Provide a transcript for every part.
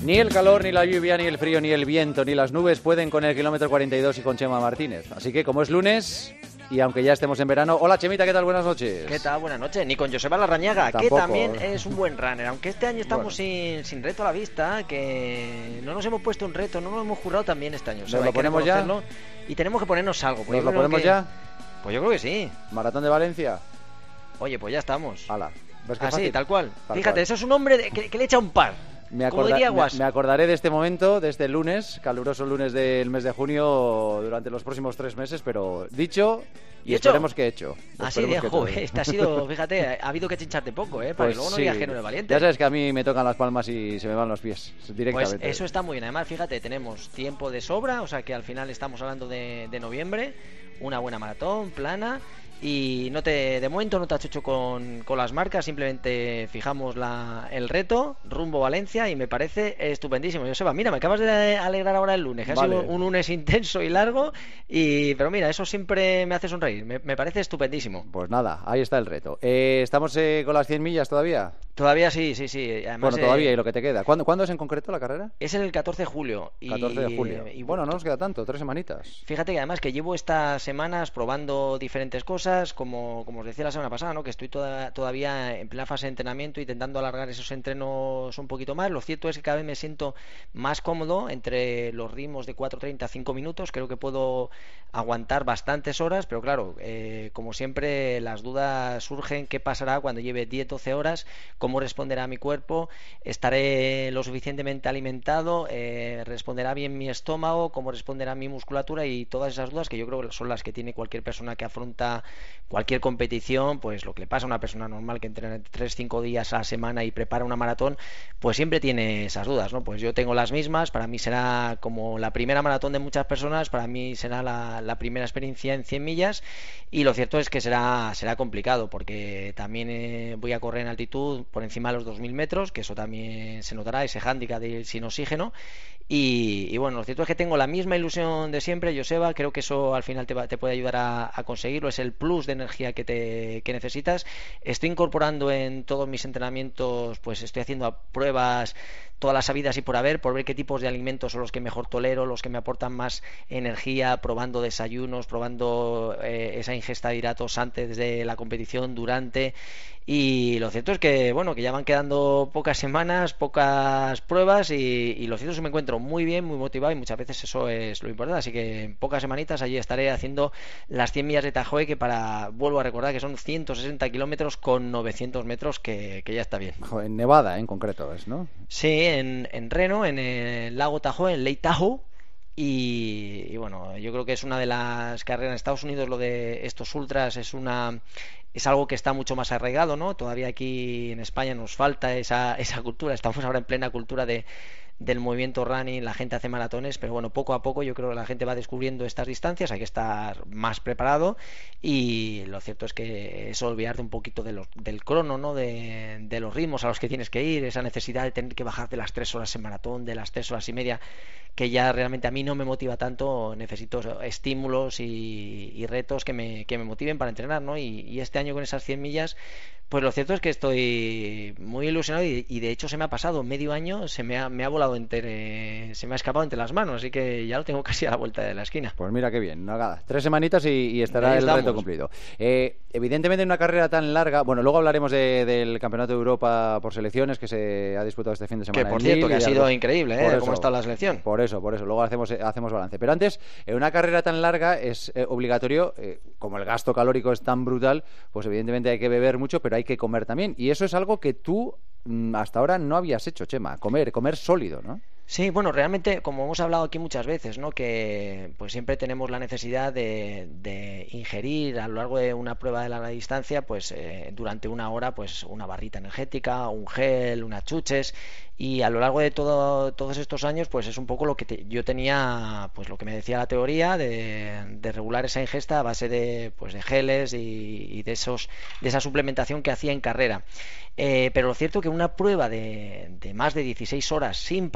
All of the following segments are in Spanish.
Ni el calor, ni la lluvia, ni el frío, ni el viento, ni las nubes pueden con el kilómetro 42 y con Chema Martínez. Así que como es lunes y aunque ya estemos en verano... Hola Chemita, ¿qué tal? Buenas noches. ¿Qué tal? Buenas noches. Ni con Joseba Larrañaga, que también es un buen runner. Aunque este año estamos sin reto a la vista, que no nos hemos puesto un reto, no nos hemos jurado también este año. ¿Nos lo ponemos ya? Y tenemos que ponernos algo. ¿Nos lo ponemos ya? Pues yo creo que sí. ¿Maratón de Valencia? Oye, pues ya estamos. Hala. Así, tal cual. Fíjate, eso es un hombre que le echa un par. Me acordaré de este momento, de este lunes, caluroso lunes del mes de junio, durante los próximos 3 meses, pero dicho y esperemos que hecho. Así de este ha sido, fíjate, ha habido que chincharte poco, para pues que luego no sí. digas que no eres valiente. Ya sabes que a mí me tocan las palmas y se me van los pies directamente. Pues eso está muy bien. Además, fíjate, tenemos tiempo de sobra, o sea que al final estamos hablando de noviembre, una buena maratón, plana. Y de momento no te achucho con las marcas, simplemente fijamos el reto, rumbo Valencia, y me parece estupendísimo. Joseba, mira, me acabas de alegrar ahora el lunes, que ha sido un lunes intenso y largo, pero mira, eso siempre me hace sonreír, me parece estupendísimo. Pues nada, ahí está el reto. ¿Estamos con las 100 millas todavía? Todavía sí. Además, bueno, todavía, y lo que te queda. ¿Cuándo es en concreto la carrera? Es el 14 de julio. 14 de julio. Y bueno, no nos queda tanto, 3 semanitas. Fíjate que además que llevo estas semanas probando diferentes cosas, como os decía la semana pasada, ¿no? Que estoy todavía en plena fase de entrenamiento, intentando alargar esos entrenos un poquito más. Lo cierto es que cada vez me siento más cómodo entre los ritmos de 4:30 a 5 minutos. Creo que puedo aguantar bastantes horas, pero claro, como siempre, las dudas surgen: ¿qué pasará cuando lleve 10-12 horas? ¿Cómo responderá mi cuerpo? ¿Estaré lo suficientemente alimentado? ¿Responderá bien mi estómago? ¿Cómo responderá mi musculatura? Y todas esas dudas, que yo creo que son las que tiene cualquier persona que afronta cualquier competición, pues lo que le pasa a una persona normal que entrena 3-5 días a la semana y prepara una maratón, pues siempre tiene esas dudas, ¿no? Pues yo tengo las mismas. Para mí será como la primera maratón de muchas personas, para mí será la primera experiencia en 100 millas, y lo cierto es que será complicado, porque también voy a correr en altitud por encima de los 2000 metros, que eso también se notará, ese hándicap de sin oxígeno. Y bueno, lo cierto es que tengo la misma ilusión de siempre, Joseba. Creo que eso al final te puede ayudar a conseguirlo. Es el plus de energía que necesitas. Estoy incorporando en todos mis entrenamientos, pues estoy haciendo pruebas todas las habidas y por haber, por ver qué tipos de alimentos son los que mejor tolero, los que me aportan más energía, probando desayunos, probando esa ingesta de hidratos antes de la competición, durante. Y lo cierto es que bueno, que ya van quedando pocas semanas, pocas pruebas, y lo cierto es que me encuentro muy bien, muy motivado, y muchas veces eso es lo importante. Así que en pocas semanitas allí estaré haciendo las 100 millas de Tajoe, que vuelvo a recordar que son 160 kilómetros con 900 metros, que ya está bien. En Nevada en concreto es, ¿no? Sí, en Reno, en el lago Tahoe, en Lake Tahoe. Y bueno, yo creo que es una de las carreras en Estados Unidos. Lo de estos ultras es algo que está mucho más arraigado, ¿no? Todavía aquí en España nos falta esa cultura. Estamos ahora en plena cultura del movimiento running, la gente hace maratones, pero bueno, poco a poco yo creo que la gente va descubriendo estas distancias. Hay que estar más preparado, y lo cierto es que es olvidarte un poquito del crono, ¿no? De los ritmos a los que tienes que ir, esa necesidad de tener que bajar de las 3 horas en maratón, de las 3 horas y media, que ya realmente a mí no me motiva tanto. Necesito estímulos y retos que me motiven para entrenar, ¿no? Y este año con esas 100 millas, pues lo cierto es que estoy muy ilusionado, y de hecho se me ha pasado medio año, me ha volado se me ha escapado entre las manos, así que ya lo tengo casi a la vuelta de la esquina. Pues mira qué bien, nada, 3 semanitas y estará el reto cumplido. Evidentemente, en una carrera tan larga, bueno, luego hablaremos del Campeonato de Europa por selecciones que se ha disputado este fin de semana. Que por cierto, que ha sido increíble, cómo ha estado la selección. Por eso, luego hacemos balance. Pero antes, en una carrera tan larga es obligatorio, como el gasto calórico es tan brutal, pues evidentemente hay que beber mucho, pero hay que comer también. Y eso es algo que tú hasta ahora no habías hecho, Chema, comer sólido, ¿no? Sí, bueno, realmente, como hemos hablado aquí muchas veces, ¿no? Que pues siempre tenemos la necesidad de ingerir a lo largo de una prueba de larga distancia, pues durante una hora, pues una barrita energética, un gel, unas chuches. Y a lo largo de todos estos años, pues es un poco lo que yo tenía, pues lo que me decía la teoría de regular esa ingesta a base de geles y de esa suplementación que hacía en carrera. Pero lo cierto que una prueba de más de 16 horas sin parar de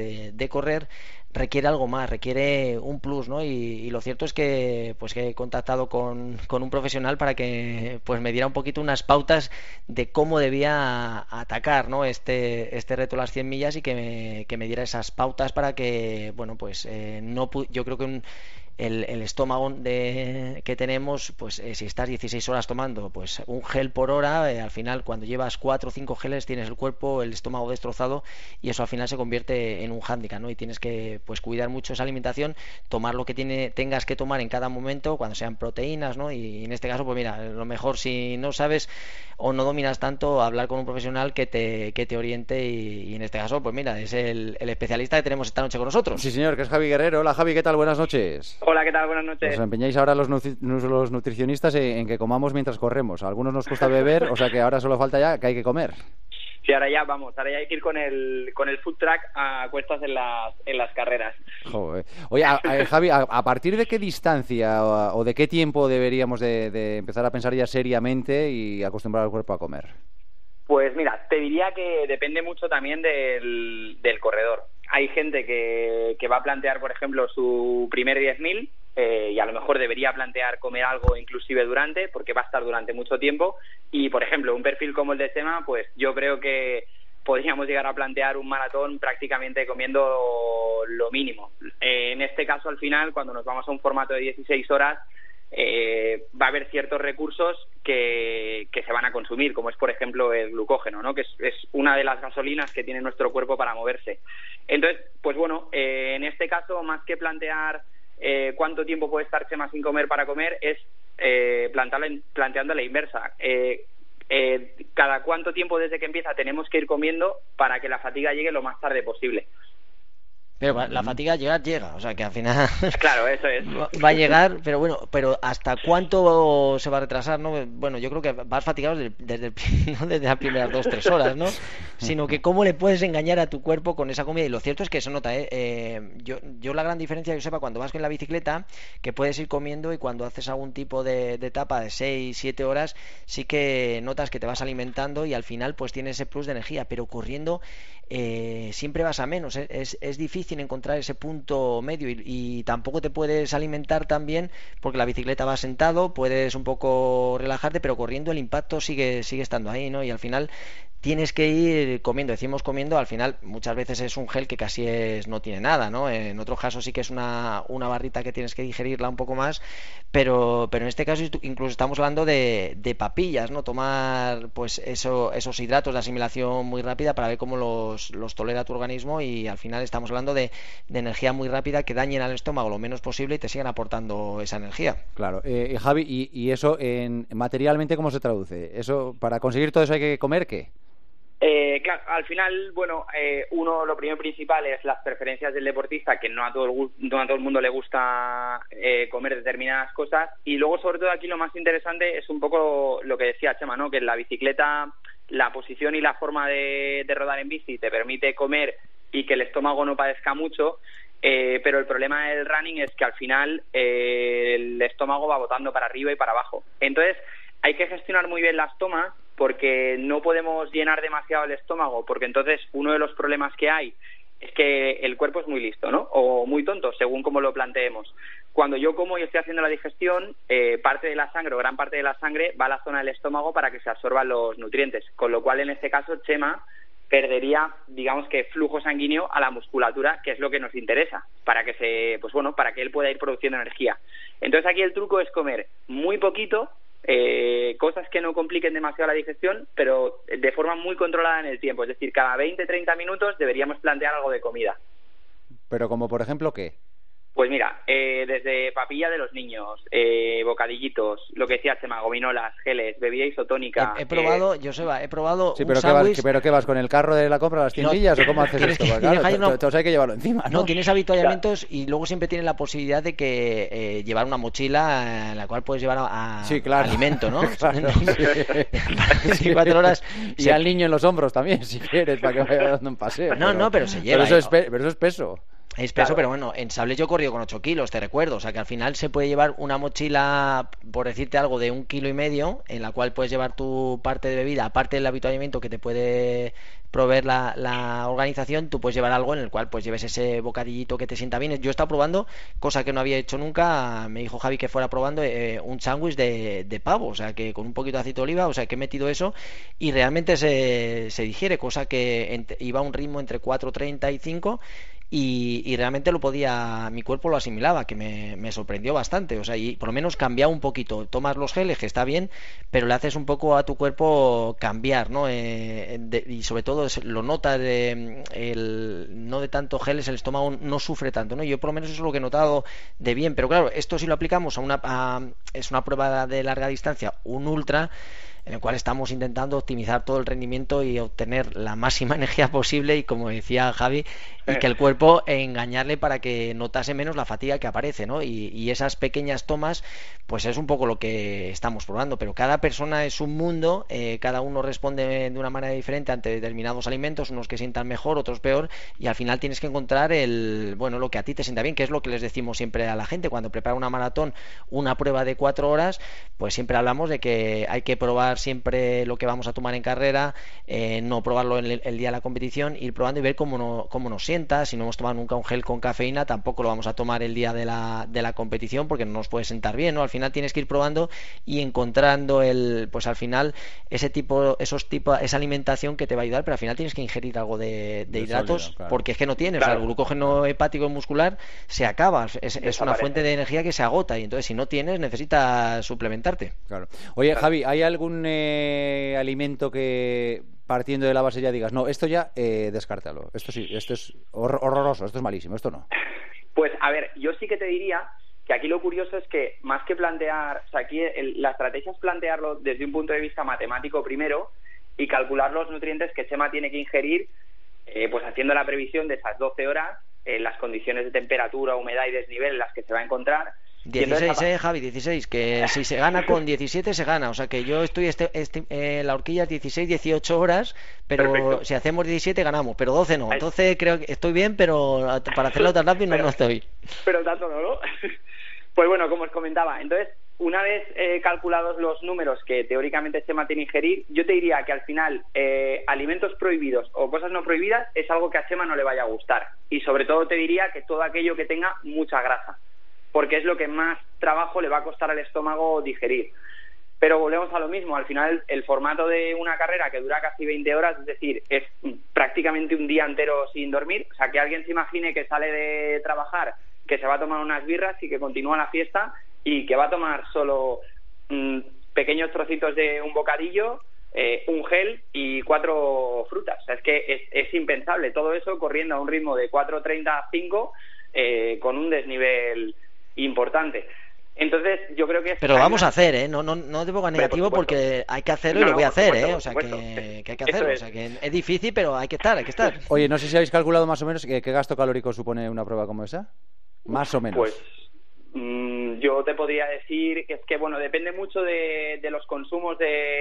de correr requiere algo más, requiere un plus, ¿no? Y lo cierto es que pues que he contactado con un profesional para que pues me diera un poquito unas pautas de cómo debía atacar, ¿no? Este reto de las 100 millas y que me diera esas pautas para que, bueno, pues yo creo que el estómago que tenemos, pues si estás 16 horas tomando pues un gel por hora, al final cuando llevas 4 o 5 geles tienes el cuerpo, el estómago destrozado, y eso al final se convierte en un hándicap, ¿no? Y tienes que pues cuidar mucho esa alimentación, tomar lo que tengas que tomar en cada momento, cuando sean proteínas, ¿no? Y en este caso, pues mira, lo mejor, si no sabes o no dominas tanto, hablar con un profesional que te oriente, y en este caso, pues mira, es el especialista que tenemos esta noche con nosotros. Sí, señor, que es Javi Guerrero. Hola, Javi, ¿qué tal? Buenas noches. Hola, ¿qué tal? Buenas noches. Os empeñáis ahora los nutricionistas en que comamos mientras corremos. A algunos nos cuesta beber, o sea que ahora solo falta ya que hay que comer. Sí, ahora ya hay que ir con el food track a cuestas en las carreras. Joder. Oye, Javi, ¿a partir de qué distancia o de qué tiempo deberíamos de empezar a pensar ya seriamente y acostumbrar al cuerpo a comer? Pues mira, te diría que depende mucho también del corredor. Hay gente que va a plantear, por ejemplo, su primer 10.000 y a lo mejor debería plantear comer algo inclusive durante, porque va a estar durante mucho tiempo. Y, por ejemplo, un perfil como el de Chema, pues yo creo que podríamos llegar a plantear un maratón prácticamente comiendo lo mínimo. En este caso, al final, cuando nos vamos a un formato de 16 horas, va a haber ciertos recursos que se van a consumir, como es por ejemplo el glucógeno, ¿no? Que es una de las gasolinas que tiene nuestro cuerpo para moverse. Entonces, pues bueno, en este caso, más que plantear cuánto tiempo puede estar Chema sin comer para comer, es planteando la inversa. Cada cuánto tiempo desde que empieza tenemos que ir comiendo para que la fatiga llegue lo más tarde posible. Pero la fatiga llega, o sea que al final claro, eso es. Va a llegar, pero bueno, pero ¿hasta cuánto se va a retrasar, no? Bueno, yo creo que vas fatigado no desde las primeras 2-3 horas, ¿no? Sino que cómo le puedes engañar a tu cuerpo con esa comida. Y lo cierto es que eso nota, yo la gran diferencia, Josepa, cuando vas con la bicicleta, que puedes ir comiendo, y cuando haces algún tipo de etapa de 6-7 horas, sí que notas que te vas alimentando y al final pues tienes ese plus de energía, pero corriendo siempre vas a menos, es difícil encontrar ese punto medio, y tampoco te puedes alimentar tan bien porque la bicicleta va sentado, puedes un poco relajarte, pero corriendo el impacto sigue estando ahí, ¿no? Y al final tienes que ir comiendo, decimos comiendo, al final muchas veces es un gel que casi no tiene nada, ¿no? En otros casos sí que es una barrita que tienes que digerirla un poco más, pero en este caso incluso estamos hablando de papillas, ¿no? Tomar pues esos hidratos de asimilación muy rápida para ver cómo los tolera tu organismo, y al final estamos hablando de energía muy rápida que dañen al estómago lo menos posible y te sigan aportando esa energía. Claro, Javi, ¿y eso materialmente cómo se traduce? Eso, para conseguir todo eso hay que comer, ¿qué? Claro, al final, bueno, lo primero principal es las preferencias del deportista, que no a todo el mundo le gusta comer determinadas cosas, y luego sobre todo aquí lo más interesante es un poco lo que decía Chema, ¿no? Que en la bicicleta la posición y la forma de rodar en bici te permite comer y que el estómago no padezca mucho, pero el problema del running es que al final el estómago va botando para arriba y para abajo. Entonces hay que gestionar muy bien las tomas, porque no podemos llenar demasiado el estómago, porque entonces uno de los problemas que hay es que el cuerpo es muy listo, ¿no? O muy tonto, según como lo planteemos. Cuando yo como y estoy haciendo la digestión, parte de la sangre o gran parte de la sangre va a la zona del estómago para que se absorban los nutrientes, con lo cual en este caso Chema perdería, digamos que flujo sanguíneo a la musculatura, que es lo que nos interesa, para que para que él pueda ir produciendo energía. Entonces aquí el truco es comer muy poquito, cosas que no compliquen demasiado la digestión, pero de forma muy controlada en el tiempo, es decir, cada 20-30 minutos deberíamos plantear algo de comida. Pero como por ejemplo, ¿qué? Pues mira, desde papilla de los niños, bocadillitos, lo que decía Chema, gominolas, geles, bebida isotónica. He probado, Joseba, sí, pero ¿qué vas con el carro de la compra a las 100 millas o cómo haces esto? Entonces hay que llevarlo encima, ¿no? No, tienes habituallamientos, y luego siempre tienes la posibilidad de que llevar una mochila en la cual puedes llevar alimento, ¿no? Claro, sí. 24 horas. Y al niño en los hombros también, si quieres, para que vaya dando un paseo. No, pero se lleva. Pero eso es peso. Expreso, pero bueno, en sables yo he corrido con 8 kilos, te recuerdo. O sea que al final se puede llevar una mochila, por decirte algo, de 1,5 kilos, en la cual puedes llevar tu parte de bebida, aparte del habituallamiento que te puede proveer la organización, tú puedes llevar algo en el cual pues lleves ese bocadillito que te sienta bien. Yo he estado probando, cosa que no había hecho nunca, me dijo Javi que fuera probando un sándwich de pavo, o sea que con un poquito de aceite de oliva, o sea que he metido eso y realmente se digiere, cosa que iba a un ritmo entre 4:30 y 5 y realmente mi cuerpo lo asimilaba, que me sorprendió bastante, o sea, y por lo menos cambiaba un poquito, tomas los geles, que está bien, pero le haces un poco a tu cuerpo cambiar, ¿no? Y sobre todo lo notas, no de tanto geles, el estómago no sufre tanto, ¿no? Yo por lo menos eso es lo que he notado de bien, pero claro, esto si lo aplicamos es una prueba de larga distancia, un ultra, en el cual estamos intentando optimizar todo el rendimiento y obtener la máxima energía posible y, como decía Javi, y que el cuerpo engañarle para que notase menos la fatiga que aparece, ¿no? Y esas pequeñas tomas, pues es un poco lo que estamos probando, pero cada persona es un mundo, cada uno responde de una manera diferente ante determinados alimentos, unos que sientan mejor, otros peor, y al final tienes que encontrar lo que a ti te sienta bien, que es lo que les decimos siempre a la gente cuando prepara una maratón, una prueba de 4 horas, pues siempre hablamos de que hay que probar siempre lo que vamos a tomar en carrera, no probarlo el día de la competición, ir probando y ver cómo nos sienta. Si no hemos tomado nunca un gel con cafeína, tampoco lo vamos a tomar el día de la competición porque no nos puede sentar bien, ¿no? Al final tienes que ir probando y encontrando pues al final esa alimentación que te va a ayudar, pero al final tienes que ingerir algo de hidratos sólido, claro. porque es que no tienes, claro. O sea, el glucógeno hepático y muscular se acaba, es una fuente de energía que se agota y entonces si no tienes necesitas suplementarte. Claro. Oye, Javi, ¿hay algún alimento que, partiendo de la base, ya digas, no, esto ya descártalo, esto sí, esto es horroroso, esto es malísimo, esto no? Pues a ver, yo sí que te diría que aquí lo curioso es que más que plantear, o sea, aquí la estrategia es plantearlo desde un punto de vista matemático primero y calcular los nutrientes que Chema tiene que ingerir, pues haciendo la previsión de esas 12 horas, las condiciones de temperatura, humedad y desnivel en las que se va a encontrar. 16, Javi, 16, que si se gana con 17 se gana, o sea que yo estoy la horquilla es 16, 18 horas, pero perfecto. Si hacemos 17 ganamos, pero 12 no, entonces creo que estoy bien, pero para hacerlo tan rápido no estoy. Pero tanto no. Pues bueno, como os comentaba, entonces una vez calculados los números que teóricamente Chema tiene que ingerir, yo te diría que al final alimentos prohibidos o cosas no prohibidas es algo que a Chema no le vaya a gustar, y sobre todo te diría que todo aquello que tenga mucha grasa, porque es lo que más trabajo le va a costar al estómago digerir. Pero volvemos a lo mismo, al final el formato de una carrera que dura casi 20 horas, es decir, es prácticamente un día entero sin dormir, o sea, que alguien se imagine que sale de trabajar, que se va a tomar unas birras y que continúa la fiesta y que va a tomar solo pequeñños trocitos de un bocadillo, un gel y 4 frutas. O sea, es que es impensable todo eso corriendo a un ritmo de 4:30 a 5 con un desnivel importante. Entonces yo creo que pero lo vamos a hacer, no te pongas negativo porque hay que hacerlo y lo voy a hacer, o sea que hay que hacerlo, o sea que es difícil pero hay que estar. Oye, no sé si habéis calculado más o menos qué gasto calórico supone una prueba como esa, más o menos. Pues yo te podría decir que es que bueno, depende mucho de los consumos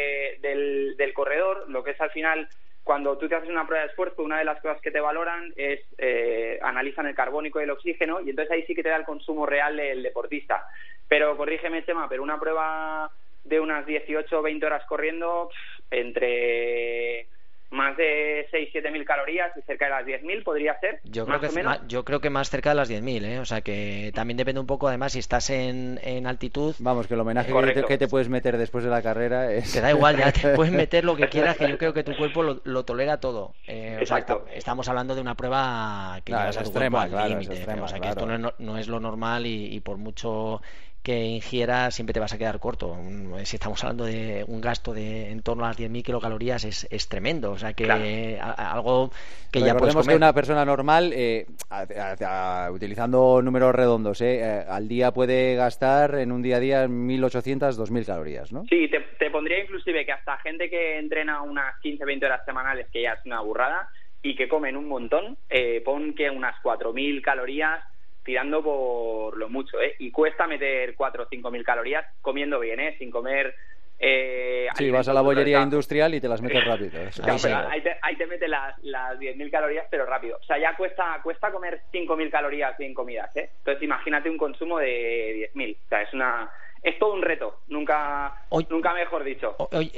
del corredor. Lo que es al final, cuando tú te haces una prueba de esfuerzo, una de las cosas que te valoran es analizan el carbónico y el oxígeno, y entonces ahí sí que te da el consumo real del deportista. Pero corrígeme, Chema, pero una prueba de unas 18 o 20 horas corriendo, entre más de 6-7 mil calorías y cerca de las 10.000 podría ser. Yo creo que más cerca de las 10.000, o sea que también depende un poco, además, si estás en altitud. Vamos, que el homenaje que te puedes meter después de la carrera es... Te da igual, ya te puedes meter lo que quieras, que yo creo que tu cuerpo lo tolera todo. O sea, estamos hablando de una prueba que llevas a tu cuerpo al límite, o sea que esto no es lo normal y por mucho que ingieras siempre te vas a quedar corto. Si estamos hablando de un gasto de en torno a las 10.000 kilocalorías es tremendo, o sea que algo que ya puedes comer. Que una persona normal, utilizando números redondos, al día puede gastar en un día a día 1.800, 2.000 calorías, ¿no? Sí, te pondría inclusive que hasta gente que entrena unas 15-20 horas semanales, que ya es una burrada, y que comen un montón, pon que unas 4.000 calorías tirando por lo mucho, y cuesta meter 4 o 5.000 calorías comiendo bien, sin comer Sí, vas a la bollería industrial y te las metes rápido. Claro, sí. Ahí te metes las 10.000 calorías, pero rápido. O sea, ya cuesta comer 5.000 calorías bien comidas, ¿eh? Entonces imagínate un consumo de 10.000. O sea, es todo un reto, nunca mejor dicho.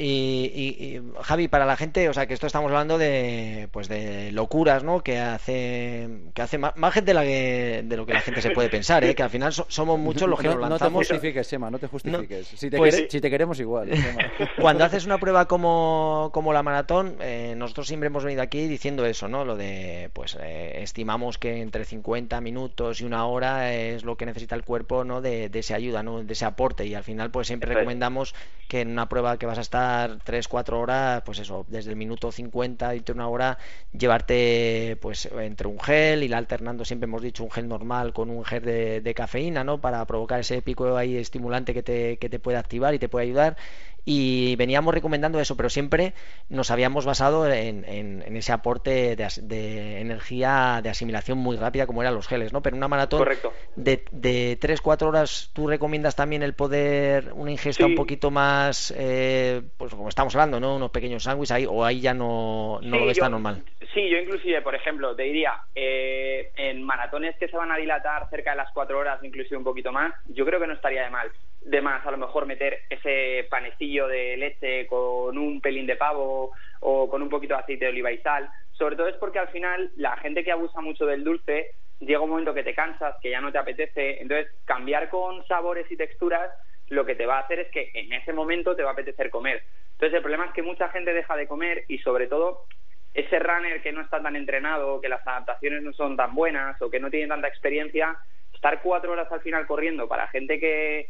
Javi, para la gente, o sea, que esto estamos hablando de locuras, ¿no? Que hace más gente de lo que la gente se puede pensar, ¿eh? Que al final somos muchos los que nos lanzamos. No te justifiques, Chema, no te justifiques. No, si te queremos igual. Cuando haces una prueba como la maratón, nosotros siempre hemos venido aquí diciendo eso, ¿no? Lo de, estimamos que entre 50 minutos y una hora es lo que necesita el cuerpo, ¿no? De esa ayuda, ¿no? De ese aporte. Y al final pues siempre recomendamos que en una prueba que vas a estar 3-4 horas, pues eso, desde el minuto 50 y una hora, llevarte pues entre un gel, ir alternando, siempre hemos dicho, un gel normal con un gel de cafeína, ¿no? Para provocar ese pico ahí estimulante que te puede activar y te puede ayudar. Y veníamos recomendando eso, pero siempre nos habíamos basado en ese aporte de energía de asimilación muy rápida como eran los geles, ¿no? Pero una maratón Correcto. de 3-4 horas, ¿tú recomiendas también el poder una ingesta un poquito más, pues como estamos hablando, ¿no? Unos pequeños sándwiches ahí, o ahí ya no lo ves tan normal? Sí, yo inclusive, por ejemplo, te diría, en maratones que se van a dilatar cerca de las 4 horas, inclusive un poquito más, yo creo que no estaría de más a lo mejor meter ese panecillo de leche con un pelín de pavo o con un poquito de aceite de oliva y sal. Sobre todo es porque al final la gente que abusa mucho del dulce, llega un momento que te cansas, que ya no te apetece, entonces cambiar con sabores y texturas lo que te va a hacer es que en ese momento te va a apetecer comer. Entonces el problema es que mucha gente deja de comer y sobre todo ese runner que no está tan entrenado, que las adaptaciones no son tan buenas o que no tiene tanta experiencia, estar 4 horas al final corriendo para gente que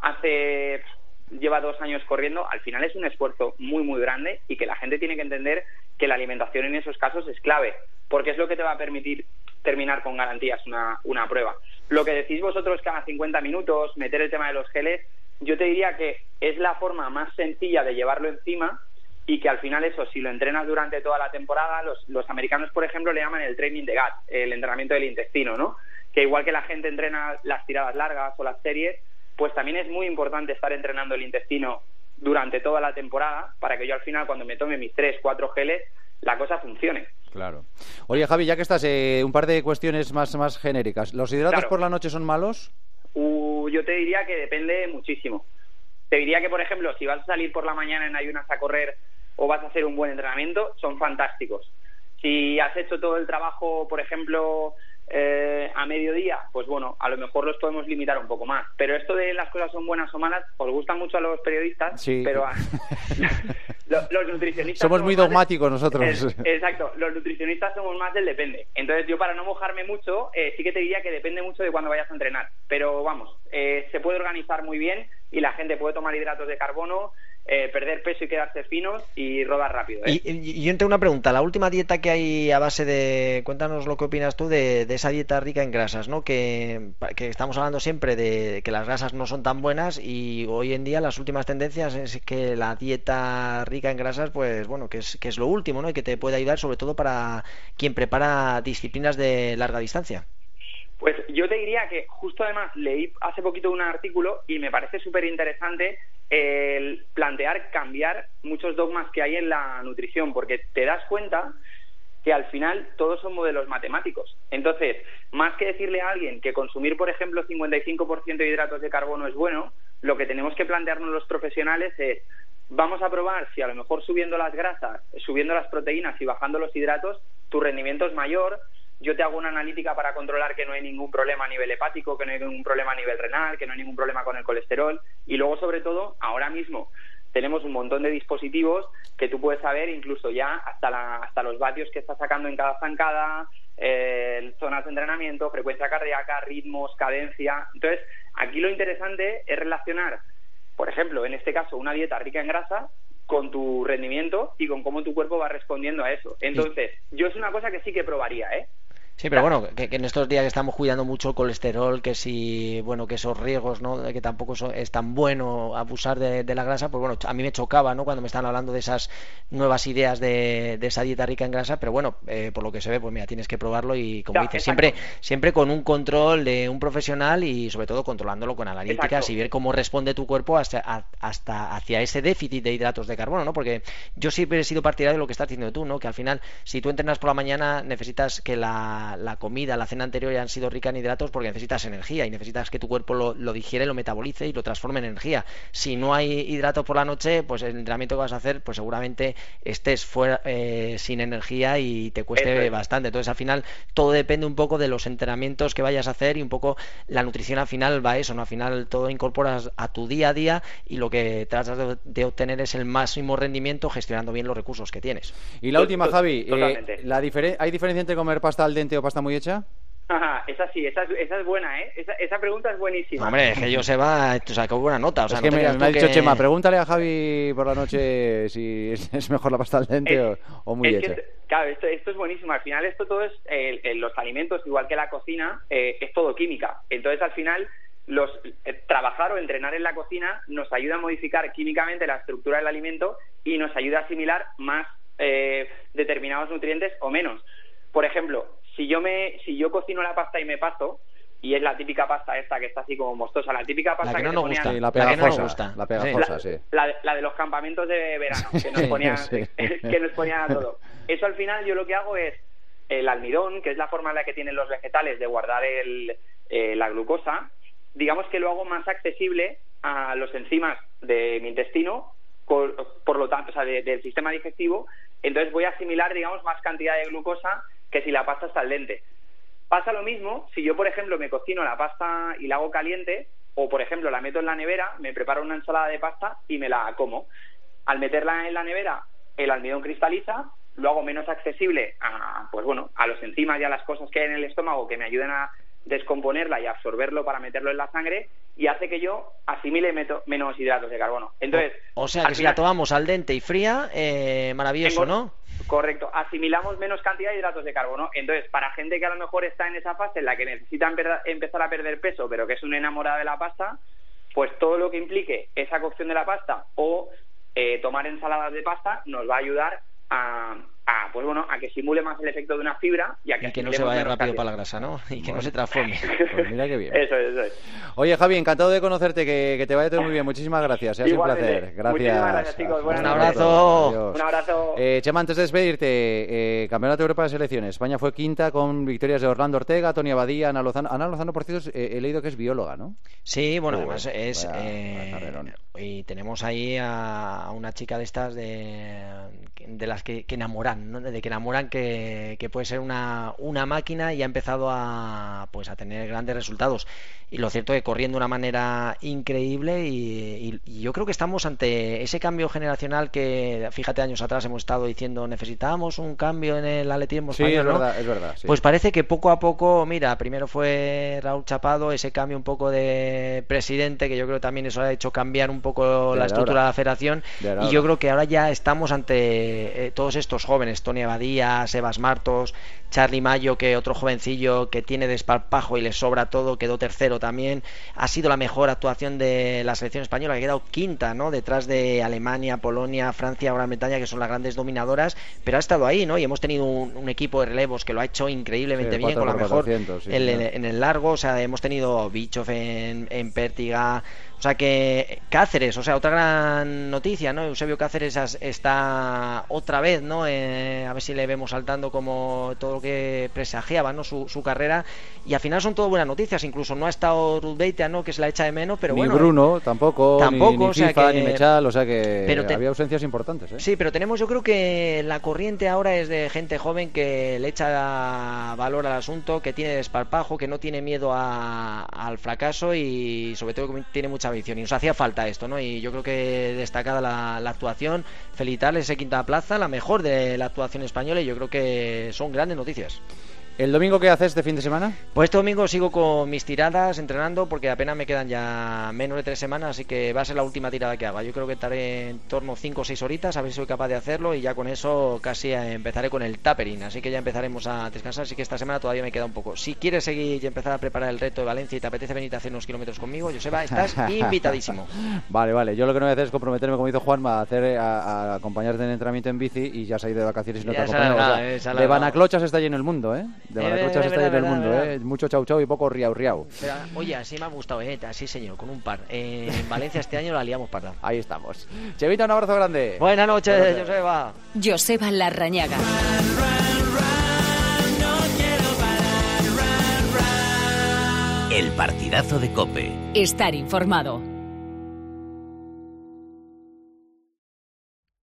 lleva 2 años corriendo, al final es un esfuerzo muy muy grande y que la gente tiene que entender que la alimentación en esos casos es clave, porque es lo que te va a permitir terminar con garantías una prueba. Lo que decís vosotros, cada 50 minutos meter el tema de los geles, yo te diría que es la forma más sencilla de llevarlo encima y que al final eso, si lo entrenas durante toda la temporada, los americanos, por ejemplo, le llaman el training de gut, el entrenamiento del intestino, ¿no? Que igual que la gente entrena las tiradas largas o las series, pues también es muy importante estar entrenando el intestino durante toda la temporada para que yo al final, cuando me tome mis 3-4 geles, la cosa funcione. Claro. Oye, Javi, ya que estás, un par de cuestiones más genéricas. ¿Los hidratos por la noche son malos? Yo te diría que depende muchísimo. Te diría que, por ejemplo, si vas a salir por la mañana en ayunas a correr o vas a hacer un buen entrenamiento, son fantásticos. Si has hecho todo el trabajo, por ejemplo, a mediodía, pues bueno, a lo mejor los podemos limitar un poco más. Pero esto de las cosas son buenas o malas, os gusta mucho a los periodistas, sí. Pero los nutricionistas somos muy dogmáticos nosotros. Exacto, los nutricionistas somos más del depende. Entonces yo, para no mojarme mucho, sí que te diría que depende mucho de cuándo vayas a entrenar. Pero vamos, se puede organizar muy bien y la gente puede tomar hidratos de carbono, perder peso y quedarse finos y rodar rápido, ¿eh? Y yo tengo una pregunta. La última dieta que hay a base de... Cuéntanos lo que opinas tú de esa dieta rica en grasas, ¿no? Que estamos hablando siempre de que las grasas no son tan buenas y hoy en día las últimas tendencias es que la dieta rica en grasas, pues bueno, que es lo último, ¿no? Y que te puede ayudar sobre todo para quien prepara disciplinas de larga distancia. Pues yo te diría que justo además leí hace poquito un artículo y me parece súper interesante el plantear cambiar muchos dogmas que hay en la nutrición, porque te das cuenta que al final todos son modelos matemáticos. Entonces, más que decirle a alguien que consumir, por ejemplo, 55% de hidratos de carbono es bueno, lo que tenemos que plantearnos los profesionales es: vamos a probar si a lo mejor subiendo las grasas, subiendo las proteínas y bajando los hidratos, tu rendimiento es mayor. Yo te hago una analítica para controlar que no hay ningún problema a nivel hepático, que no hay ningún problema a nivel renal, que no hay ningún problema con el colesterol. Y luego, sobre todo, ahora mismo tenemos un montón de dispositivos que tú puedes saber incluso ya hasta los vatios que estás sacando en cada zancada, zonas de entrenamiento, frecuencia cardíaca, ritmos, cadencia. Entonces, aquí lo interesante es relacionar, por ejemplo, en este caso, una dieta rica en grasa con tu rendimiento y con cómo tu cuerpo va respondiendo a eso. Entonces, yo es una cosa que sí que probaría, ¿eh? Sí, pero bueno, que en estos días que estamos cuidando mucho el colesterol, que si, bueno, que esos riesgos, ¿no? De que tampoco es tan bueno abusar de la grasa, pues bueno, a mí me chocaba, ¿no? Cuando me estaban hablando de esas nuevas ideas de esa dieta rica en grasa, pero bueno, por lo que se ve, pues mira, tienes que probarlo y como dices, siempre con un control de un profesional y sobre todo controlándolo con analíticas y ver cómo responde tu cuerpo hasta hacia ese déficit de hidratos de carbono, ¿no? Porque yo siempre he sido partidario de lo que estás diciendo tú, ¿no? Que al final, si tú entrenas por la mañana, necesitas que la comida, la cena anterior ya han sido ricas en hidratos porque necesitas energía y necesitas que tu cuerpo lo digiere, lo metabolice y lo transforme en energía. Si no hay hidratos por la noche, pues el entrenamiento que vas a hacer, pues seguramente estés fuera, sin energía y te cueste bastante. Entonces al final todo depende un poco de los entrenamientos que vayas a hacer y un poco la nutrición al final va a eso, ¿no? Al final todo incorporas a tu día a día y lo que tratas de obtener es el máximo rendimiento gestionando bien los recursos que tienes. Y la última, Javi, ¿hay diferencia entre comer pasta al dente o pasta muy hecha? Ajá, esa es buena, ¿eh? Esa pregunta es buenísima. Hombre, es que Joseba sacó buena nota. O sea, es que me ha dicho Chema, pregúntale a Javi por la noche si es mejor la pasta al dente o muy hecha. Claro, esto es buenísimo. Al final esto todo es, los alimentos, igual que la cocina, es todo química. Entonces al final trabajar o entrenar en la cocina nos ayuda a modificar químicamente la estructura del alimento y nos ayuda a asimilar más determinados nutrientes o menos. Por ejemplo, si yo cocino la pasta y me paso, y es la típica pasta esta que está así como mostosa, la típica pasta que no nos nos ponían, gusta, la pegajosa, la pegajosa, sí. La de los campamentos de verano, que nos ponían, que nos ponían a todo. Eso al final yo lo que hago es el almidón, que es la forma en la que tienen los vegetales de guardar la glucosa, digamos que lo hago más accesible a los enzimas de mi intestino, por lo tanto, o sea, del sistema digestivo. Entonces voy a asimilar, digamos, más cantidad de glucosa que si la pasta está al dente. Pasa lo mismo si yo, por ejemplo, me cocino la pasta y la hago caliente, o por ejemplo la meto en la nevera, me preparo una ensalada de pasta y me la como. Al meterla en la nevera, el almidón cristaliza, lo hago menos accesible a los enzimas y a las cosas que hay en el estómago que me ayuden a descomponerla y absorberlo para meterlo en la sangre, y hace que yo asimile menos hidratos de carbono. Entonces, o sea que si la tomamos al dente y fría, maravilloso, ¿no? Correcto, asimilamos menos cantidad de hidratos de carbono. Entonces, para gente que a lo mejor está en esa fase en la que necesita empezar a perder peso, pero que es una enamorada de la pasta, pues todo lo que implique esa cocción de la pasta o tomar ensaladas de pasta nos va a ayudar a que simule más el efecto de una fibra y que no se vaya rápido para la grasa, ¿no? Y que no se transforme. Pues mira qué bien. Eso es. Oye, Javi, encantado de conocerte, que te vaya todo muy bien. Muchísimas gracias, ha sido un placer. Gracias. Muchísimas gracias, chicos. Un abrazo. Adiós. Un abrazo. Chema, antes de despedirte, Campeonato de Europa de Selecciones. España fue quinta con victorias de Orlando Ortega, Tony Abadía, Ana Lozano. Ana Lozano, por cierto, he leído que es bióloga, ¿no? Sí, bueno, además es... carrerón. Y tenemos ahí a una chica de estas de las que enamoran, ¿no? De que enamoran, que puede ser una máquina, y ha empezado a tener grandes resultados. Y lo cierto es que corriendo de una manera increíble, y yo creo que estamos ante ese cambio generacional que, fíjate, años atrás hemos estado diciendo necesitamos un cambio en el atletismo español, ¿no? Es verdad. Sí. Pues parece que poco a poco, mira, primero fue Raúl Chapado, ese cambio un poco de presidente, que yo creo que también eso ha hecho cambiar un poco la estructura de la federación, y yo creo que ahora ya estamos ante todos estos jóvenes, Tony Abadía, Sebas Martos, Charly Mayo, que otro jovencillo que tiene desparpajo y le sobra todo, quedó tercero también. Ha sido la mejor actuación de la selección española, que ha quedado quinta, ¿no? Detrás de Alemania, Polonia, Francia, Gran Bretaña, que son las grandes dominadoras, pero ha estado ahí, ¿no? Y hemos tenido un equipo de relevos que lo ha hecho increíblemente bien, con la mejor en el largo. O sea, hemos tenido Bichov en Pértiga. O sea que Cáceres, o sea, otra gran noticia, ¿no? Eusebio Cáceres está otra vez, ¿no? A ver si le vemos saltando como todo lo que presagiaba, ¿no? Su carrera, y al final son todo buenas noticias. Incluso no ha estado Ruth Beitia, ¿no? Que se la echa de menos, pero ni bueno. Ni Bruno, tampoco, ni o sea FIFA, que... ni Mechal, o sea que había ausencias importantes, ¿eh? Sí, pero yo creo que la corriente ahora es de gente joven que le echa valor al asunto, que tiene desparpajo, que no tiene miedo al fracaso, y sobre todo que tiene mucha ambición, y nos hacía falta esto, ¿no? Y yo creo que destacada la actuación, felicitarles esa quinta plaza, la mejor de la actuación española, y yo creo que son grandes noticias. ¿El domingo qué haces este fin de semana? Pues este domingo sigo con mis tiradas, entrenando, porque apenas me quedan ya menos de 3 semanas, así que va a ser la última tirada que haga. Yo creo que estaré en torno a 5 o 6 horitas, a ver si soy capaz de hacerlo, y ya con eso casi empezaré con el tapering, así que ya empezaremos a descansar, así que esta semana todavía me queda un poco. Si quieres seguir y empezar a preparar el reto de Valencia y te apetece venir a hacer unos kilómetros conmigo, Joseba, estás invitadísimo. Vale, yo lo que no voy a hacer es comprometerme, como hizo Juanma, a acompañarte en el entrenamiento en bici y ya se ha ido de vacaciones y no te acompaño. De Vanaclochas está lleno el mundo, ¿eh? De Vanaclochas está lleno el mundo, ¿eh? Mucho chau chau y poco riau. Pero, oye, así me ha gustado, sí señor, con un par. En Valencia este año la liamos parda. Ahí estamos. Chevita, un abrazo grande. Buenas noches, Joseba. Joseba Larrañaga. El partidazo de COPE. Estar informado.